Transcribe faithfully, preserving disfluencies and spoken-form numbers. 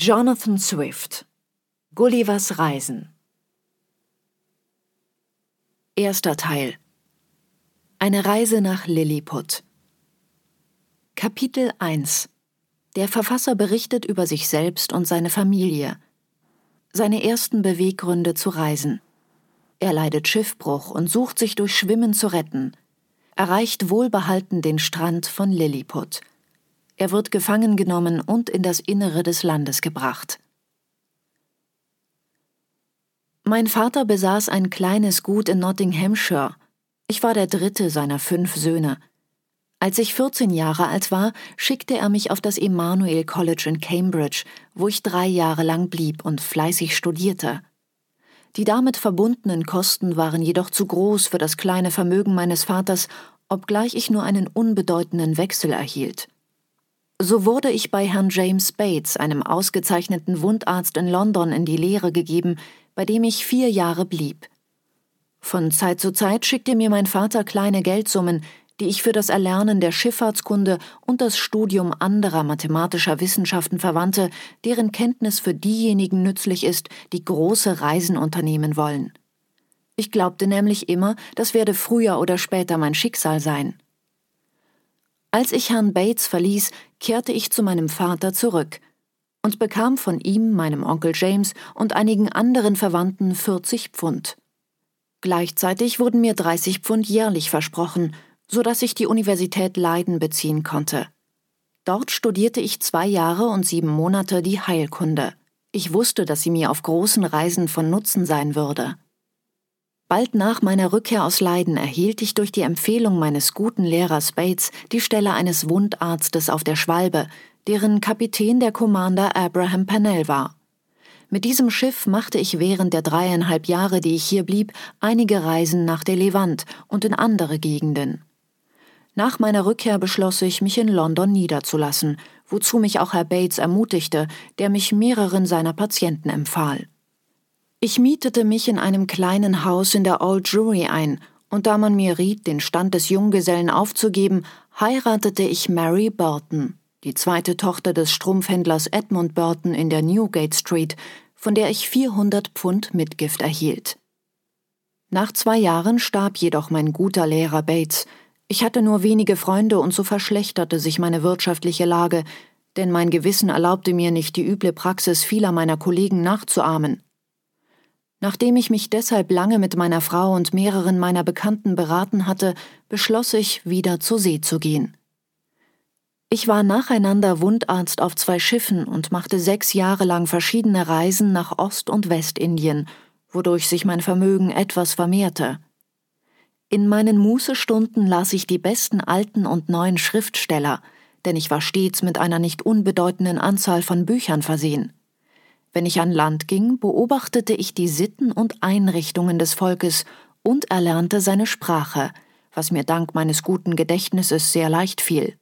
Jonathan Swift. Gullivers Reisen. Erster Teil. Eine Reise nach Lilliput. Kapitel eins. Der Verfasser berichtet über sich selbst und seine Familie. Seine ersten Beweggründe zu reisen. Er leidet Schiffbruch und sucht sich durch Schwimmen zu retten. Erreicht wohlbehalten den Strand von Lilliput. Er wird gefangen genommen und in das Innere des Landes gebracht. Mein Vater besaß ein kleines Gut in Nottinghamshire. Ich war der dritte seiner fünf Söhne. Als ich vierzehn Jahre alt war, schickte er mich auf das Emmanuel College in Cambridge, wo ich drei Jahre lang blieb und fleißig studierte. Die damit verbundenen Kosten waren jedoch zu groß für das kleine Vermögen meines Vaters, obgleich ich nur einen unbedeutenden Wechsel erhielt. So wurde ich bei Herrn James Bates, einem ausgezeichneten Wundarzt in London, in die Lehre gegeben, bei dem ich vier Jahre blieb. Von Zeit zu Zeit schickte mir mein Vater kleine Geldsummen, die ich für das Erlernen der Schifffahrtskunde und das Studium anderer mathematischer Wissenschaften verwandte, deren Kenntnis für diejenigen nützlich ist, die große Reisen unternehmen wollen. Ich glaubte nämlich immer, das werde früher oder später mein Schicksal sein. Als ich Herrn Bates verließ, kehrte ich zu meinem Vater zurück und bekam von ihm, meinem Onkel James und einigen anderen Verwandten vierzig Pfund. Gleichzeitig wurden mir dreißig Pfund jährlich versprochen, so dass ich die Universität Leiden beziehen konnte. Dort studierte ich zwei Jahre und sieben Monate die Heilkunde. Ich wusste, dass sie mir auf großen Reisen von Nutzen sein würde. Bald nach meiner Rückkehr aus Leiden erhielt ich durch die Empfehlung meines guten Lehrers Bates die Stelle eines Wundarztes auf der Schwalbe, deren Kapitän der Commander Abraham Pennell war. Mit diesem Schiff machte ich während der dreieinhalb Jahre, die ich hier blieb, einige Reisen nach der Levant und in andere Gegenden. Nach meiner Rückkehr beschloss ich, mich in London niederzulassen, wozu mich auch Herr Bates ermutigte, der mich mehreren seiner Patienten empfahl. Ich mietete mich in einem kleinen Haus in der Old Jewry ein, und da man mir riet, den Stand des Junggesellen aufzugeben, heiratete ich Mary Burton, die zweite Tochter des Strumpfhändlers Edmund Burton in der Newgate Street, von der ich vierhundert Pfund Mitgift erhielt. Nach zwei Jahren starb jedoch mein guter Lehrer Bates. Ich hatte nur wenige Freunde und so verschlechterte sich meine wirtschaftliche Lage, denn mein Gewissen erlaubte mir nicht, die üble Praxis vieler meiner Kollegen nachzuahmen. Nachdem ich mich deshalb lange mit meiner Frau und mehreren meiner Bekannten beraten hatte, beschloss ich, wieder zur See zu gehen. Ich war nacheinander Wundarzt auf zwei Schiffen und machte sechs Jahre lang verschiedene Reisen nach Ost- und Westindien, wodurch sich mein Vermögen etwas vermehrte. In meinen Mußestunden las ich die besten alten und neuen Schriftsteller, denn ich war stets mit einer nicht unbedeutenden Anzahl von Büchern versehen. Wenn ich an Land ging, beobachtete ich die Sitten und Einrichtungen des Volkes und erlernte seine Sprache, was mir dank meines guten Gedächtnisses sehr leicht fiel.